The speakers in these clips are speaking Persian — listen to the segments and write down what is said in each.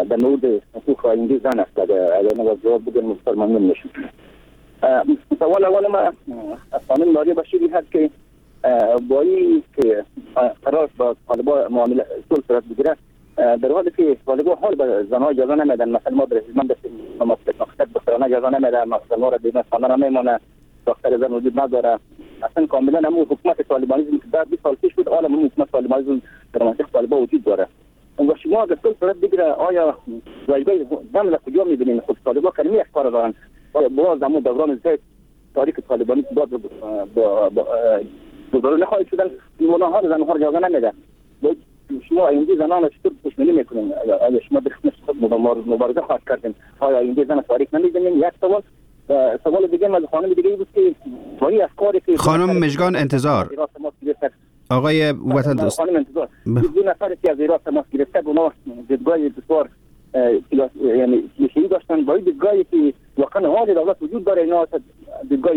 در مورد حقوق آینده زن است. اگر نگاه جواب بدن مستر ممنون میشم. سوال اول ما خانم ناریه بشیری هست که بایی که قرار با طالبان معامله صلح صورت بگیره، در حالی که طالبان حال به زنها اجازه نمیدن. مثلا ما در من دستیم مقصد بسرانه اجازه نمیده، مثلا ما را دیدن خانه نمیمانه، دختر زن وجود نداره. اصلا کاملا همون حکومت طالبانیزم که در 20 سال پیش بود، حالا همون حکومت طالبانیزم در منطقه طالبان وجود داره. و شما اگر صلح صورت بگیره آیا جایگاه زن را کجا میبینین؟ خود طالبان کلمه اخبار دارن باز همون دوران زید تاریخ طالبانی باز بزرگ نخواهید شدن، مناها زنها را جایگاه نمیده. شما اینجا زنان را چطور دشمنی میکنین؟ اگر شما در مبارزه خواهد کردین آیا اینجا زن تاریخ نمیدونین؟ یک سوال دیگه از خانم دیگه بود که ولی افکاری که خانم مشگان انتظار آقای وطن دوست خانم انتظار دو نفری که از ایران تماس گرفته اونا دیدگاه بسیار یعنی کلیشه‌ای داشتن با دیدگاهی که واقعا حال دولت وجود داره. اینا دیدگاه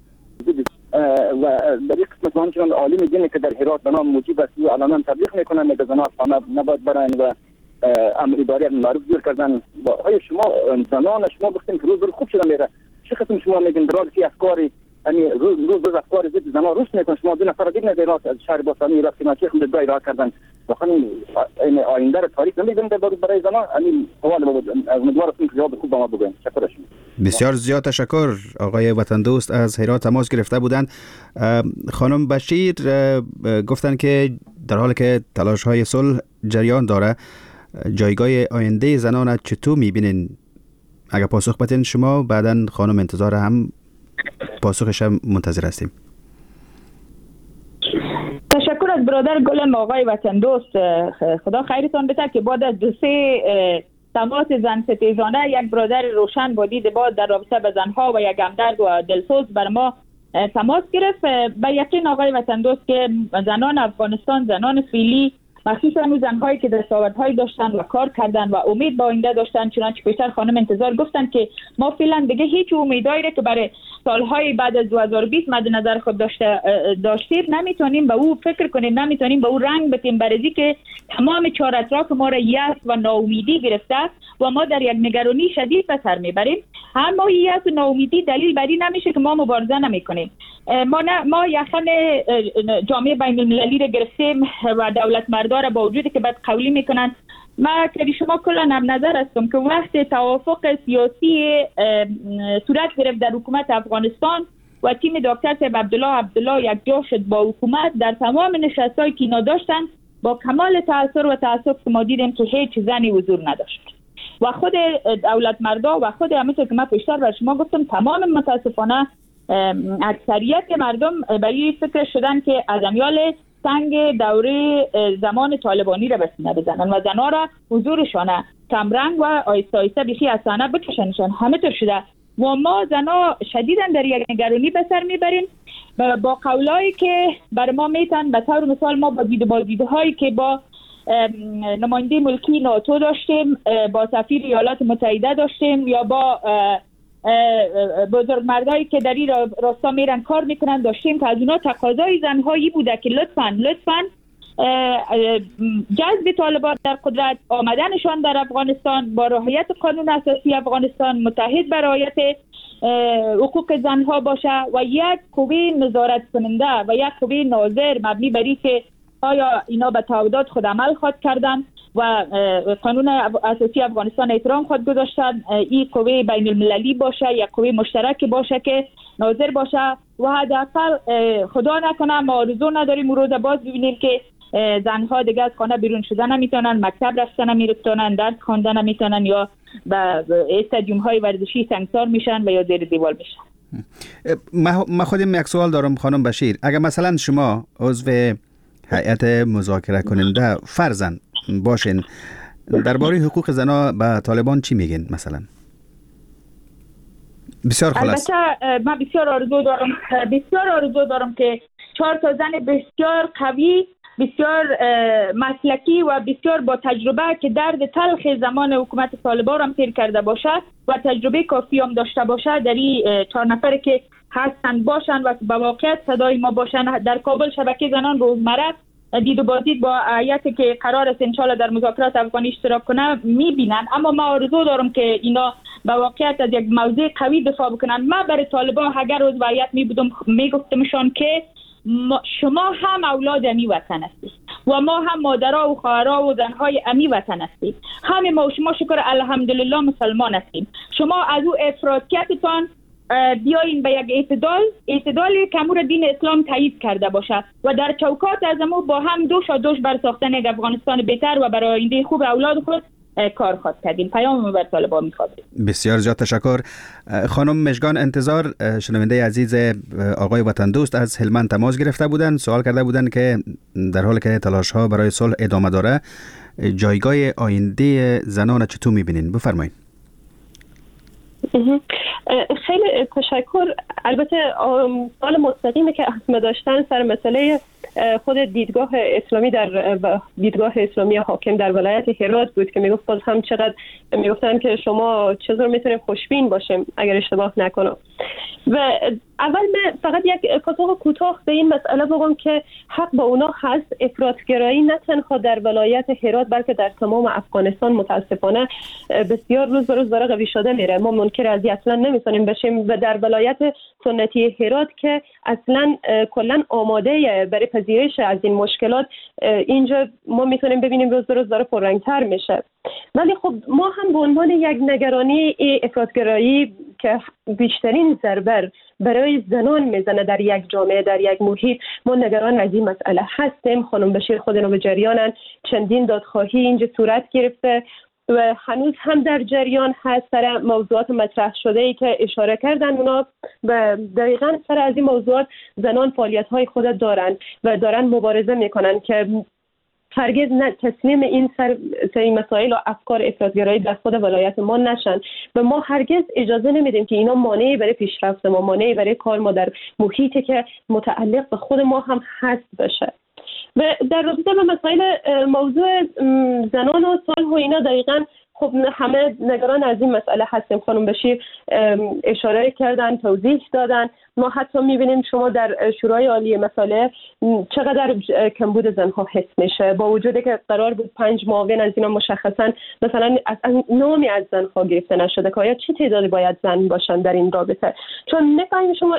و در یک قسمت همچنان عالم دینی که در هرات به نام موجب است و علنا تبلیغ میکنن که زنان خانه نباید برن و امر اداری معروف جور کردن. آیا شما زنان شما گفتین که روز خوب شدن میره، چه قسم شما میگین در حالی که افکاری یعنی روز افکار ضد زنان روش میکنن؟ شما دو نفر دیگه در از شهر باستانی ایران که ناچیخ دیدگاه ایراد کردن واقعا این آینده تاریخ نمیدونم برای زنان. یعنی سوال بود، امیدوارم که جواب خوب به ما بگین. تشکر شما. بسیار زیاد تشکر. آقای وطن دوست از هرات تماس گرفته بودند. خانم بشیر گفتن که در حالی که تلاش های صلح جریان داره، جایگاه آینده زنان چطور میبینین؟ اگر پاسخ بدین شما، بعداً خانم انتظار هم پاسخش هم منتظر هستیم. تشکر از برادر گلم آقای وطن دوست. خدا خیرتان بده که بعد از 2-3 تماس زن ستیزانه یک برادر روشن با دید باز در رابطه به زنها و یک همدرد و دلسوز بر ما تماس گرفت. به یقین آقای وطن دوست که زنان افغانستان، زنان فعلی، مخصوصا اون زنهایی که دستاوردهایی داشتن و کار کردن و امید با آینده داشتن، چنانچه پیشتر خانم انتظار گفتن که ما فعلا دیگه هیچ امیدایی که برای سالهای بعد از 2020 مد نظر خود داشتیم نمیتونیم به او فکر کنیم، نمیتونیم به او رنگ بدیم، برای که تمام چهار اطراف ما را یأس و ناامیدی گرفته و ما در یک نگرانی شدید به سر میبریم. اما یأس و ناامیدی دلیل بر این نمیشه که ما مبارزه نمیکنیم. ما یخن جامعه بین المللی را گرفتیم و دولت مردار با وجودی که بد قولی میکنن. ما که شما کلا هم نظر هستم که وقت توافق سیاسی صورت گرفت در حکومت افغانستان و تیم دکتر صاحب عبدالله یک جا شد با حکومت، در تمام نشستایی که اینا داشتن با کمال تأثیر و تأسف که ما دیدیم که هیچ زنی حضور نداشت و خود دولت مردا و خود همونطور که من پیشتر بر شما گفتم تمام متاسفانه اکثریت مردم برای فکر شدن که از امیال سنگ دوره زمان طالبانی را به سینه بزنن و زنها را حضورشان کمرنگ و آیسته آیسته بیخی از صحنه بکشنشان. همه طور شده و ما زنها شدیداً در یک نگرانی به سر میبریم با قولایی که بر ما میتن. به طور مثال ما با دیدهایی که با نماینده ملکی ناتو داشتیم، با سفیر ایالات متحده داشتیم یا با بزرگمردایی که در این راستا میرن کار میکنن داشتیم که از اونا تقاضای زنهایی بوده که لطفاً جذب طالبان در قدرت، آمدنشان در افغانستان با رعایت قانون اساسی افغانستان متحد بر رعایت حقوق زنها باشه و یک قوه نظارت کننده و یک قوه ناظر مبنی بر اینکه آیا اینا به تعهدات خود عمل خود کردن و قانون اساسی افغانستان احترام خود گذاشتن. این قوه بین المللی باشه، یک قوه مشترک باشه که ناظر باشه و حداقل خدا نکنه ما آرزو نداریم روز باز ببینیم که زنها دیگه از خانه بیرون شدن نمیتونن، مکتب رفتن نمیتونن، درس خواندن نمیتونن یا به استادیوم های ورزشی سنگسار میشن و یا زیر دیوار میشن. من خودم یک سوال دارم خانم بشیر. اگر مثلا شما عضو هیئت مذاکره کننده فرضاً باشین، درباره حقوق زنها به طالبان چی میگین مثلا؟ بسیار خلاص. البته من بسیار آرزو دارم که 4 تا زن بسیار قوی، بسیار مسلکی و بسیار با تجربه که درد تلخ زمان حکومت طالبان هم تیر کرده باشه و تجربه کافی هم داشته باشه در این 4 نفری که هستن باشن و به واقعیت صدای ما باشن. در کابل شبکه زنان روزمره دید و بازدید با هیئتی که قرار است انشالله در مذاکرات افغانی اشتراک کنه میبینن. اما ما آرزو دارم که اینا به واقعیت از یک موضع قوی دفاع بکنن. ما برای طالبان اگر عضو هیئت میگفتمشان که شما هم اولاد امی وطن هستید و ما هم مادرها و خواهرها و زنهای امی وطن هستید. همه ما و شما شکر الحمدلله مسلمان هستیم. شما از او افراطیتتان بیاین به یک اعتدالی که امور دین اسلام تایید کرده باشد و در چوکات از ما با هم دوش بر ساختن یک افغانستان بهتر و برای آینده خوب اولاد خود کار خواهد کردیم. پیام بر طالبان می‌خواد. بسیار زیاد تشکر. خانم مژگان انتظار، شنونده عزیز آقای وطن دوست از هلمند تماس گرفته بودند، سوال کرده بودند که در حالی که تلاش‌ها برای صلح ادامه داره، جایگاه آینده زنان چطور می‌بینین؟ بفرمایید. خیلی تشکر. البته سوال مستقیمی که اسم داشتن سر مسئله خود دیدگاه اسلامی در دیدگاه اسلامی حاکم در ولایت هرات بود که میگفت باز هم چقدر میگفتن که شما چطور میتونیم خوشبین باشیم اگر اشتباه نکنم. و اول من فقط یک پاسخ کوتاه به این مسئله بگم که حق با اونا هست. افراطگرایی نه تنها در ولایت هرات بلکه در تمام افغانستان متاسفانه بسیار روز به روز داره قوی شده میره. ما منکر از اصلا نمیتونیم بشیم و در ولایت سنتی هرات که اصلا کلا آماده برای پذیرش از این مشکلات اینجا ما میتونیم ببینیم روز به روز داره پررنگتر میشه. ولی خب ما هم به عنوان یک نگرانی افراطگرایی که بیشترین ضربه برای زنان میزنه در یک جامعه در یک محیط، ما نگران از این مسئله هستیم. خانم بشیر خودنو به جریانن، چندین دادخواهی اینجا صورت گرفته و هنوز هم در جریان هست سر موضوعات مطرح شده ای که اشاره کردن اونا و دقیقاً سر از این موضوعات زنان فعالیت‌های خود دارن و دارن مبارزه میکنن که هرگز تسلیم این سری مسائل و افکار افراطگرایی در خود ولایت ما نشن و ما هرگز اجازه نمیدیم که اینا مانعی برای پیشرفت ما، مانعی برای کار ما در محیطی که متعلق به خود ما هم هست بشه. و در رابطه با مسائل موضوع زنان و صلح و اینا دقیقاً خب همه نگران از این مسئله هستیم. خانم بشیر اشاره کردن، توضیح دادن. ما حتی میبینیم شما در شورای عالی مسائل چقدر کمبود زنها حس میشه با وجودی که قرار بود 5 معاون از اینا مشخصا مثلا از نامی از زنها گرفته نشده که آیا چه تعدادی باید زن باشن در این رابطه. چون میفهمیم شما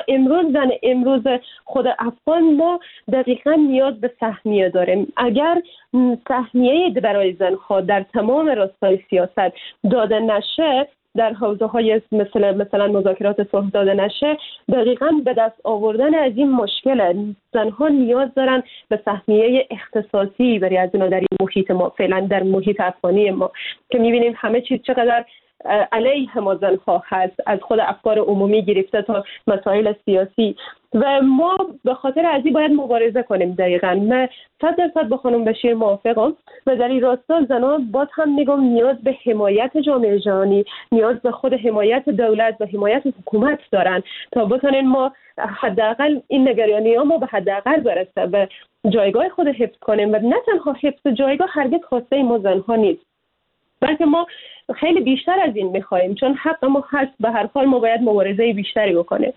امروز خود افغان ما دقیقاً نیاز به سهمیه داریم. اگر سهمیه برای زنها در تمام راستای سیاست داده نشه، در حوزه‌های مثلا مذاکرات صلح داده نشه، دقیقاً به دست آوردن از این مشکل زنها نیاز دارن به سهمیه اختصاصی برای از اینا در این محیط ما، فعلا در محیط افغانی ما که می‌بینیم همه چیز چقدر علیه ما زنها هست، از خود افکار عمومی گرفته تا مسائل سیاسی و ما به خاطر از این باید مبارزه کنیم. دقیقاً من 100% با خانم بشیر موافقم و در این راستا زنان باز هم میگم نیاز به حمایت جامعه جهانی، نیاز به خود حمایت دولت و حمایت حکومت دارن تا بتونن ما حداقل این نگرانی‌ها ما به حداقل برسه و جایگاه خود حفظ کنیم. و نه تنها حفظ جایگاه هرگز خواسته ما زنها نیست، بلکه ما خیلی بیشتر از این می‌خوایم، چون حق ما هست. به هر حال ما باید مبارزه بیشتری بکنیم.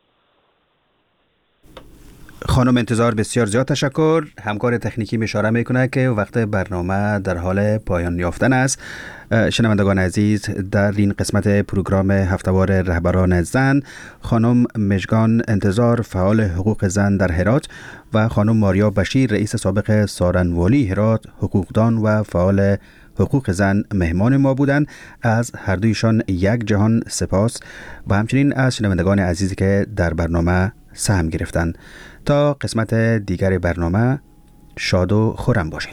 خانم انتظار بسیار زیاد تشکر. همکار تکنیکی اشاره میکنه که وقت برنامه در حال پایان یافتن است. شنوندگان عزیز، در این قسمت پروگرام هفته‌وار رهبران زن، خانم مژگان انتظار فعال حقوق زن در هرات و خانم ماریا بشیر رئیس سابق سارنوالی هرات حقوقدان و فعال حقوق زن مهمان ما بودند. از هر دویشان یک جهان سپاس و همچنین از شنوندگان عزیزی که در برنامه سهم گرفتند. تا قسمت دیگر برنامه شاد و خرم باشین.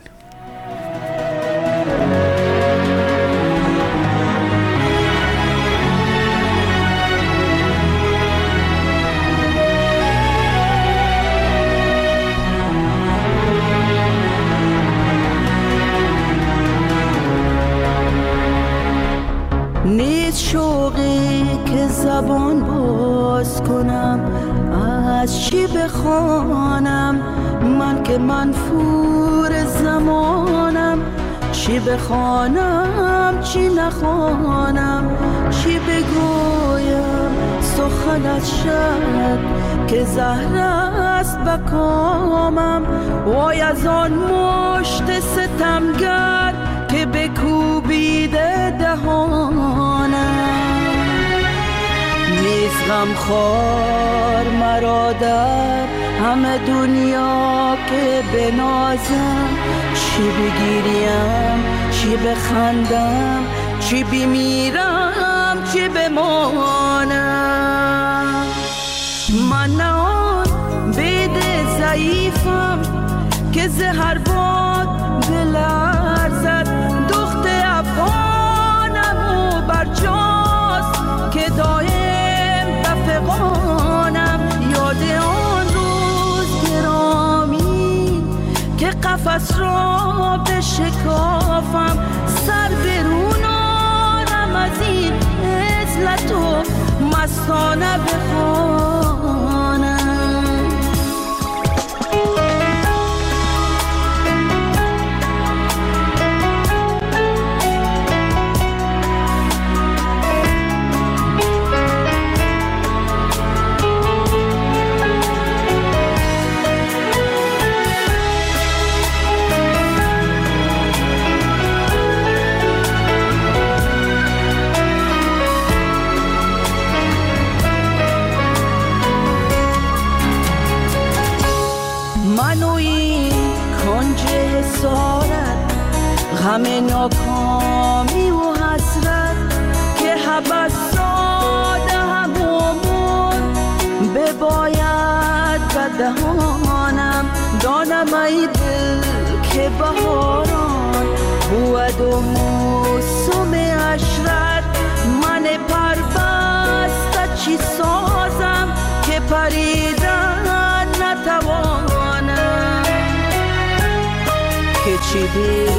نیست شوقی که زبان باز کنم، از چی بخوانم من که منفور زمانم، چی بخوانم چی نخوانم، چی بگویم سخنت شد که زهر است به کامم، وای از آن مشت ستمگر که بکوبیده دهانم. نیست غمخوار مرا در همه دنیا که بنازم، چی بگیریم چی بخندم، چی بمیرم چی بمانم. من نه آن بید ضعیفم که زهر باد بلرزد، دخت افغانم و برجاست که دایم بفغانم. یاد آن روز گرامی که قفس را بشکافم، سر برونارم از این عزلت و مستانه بخوانم. همه ناکامی و حسرت که حبس ساده همومون بباید به دهانم. دانم ای دل که بهاران بود و موسم عشرت، من پربسته چی سازم که پریدن نتوانم. که چی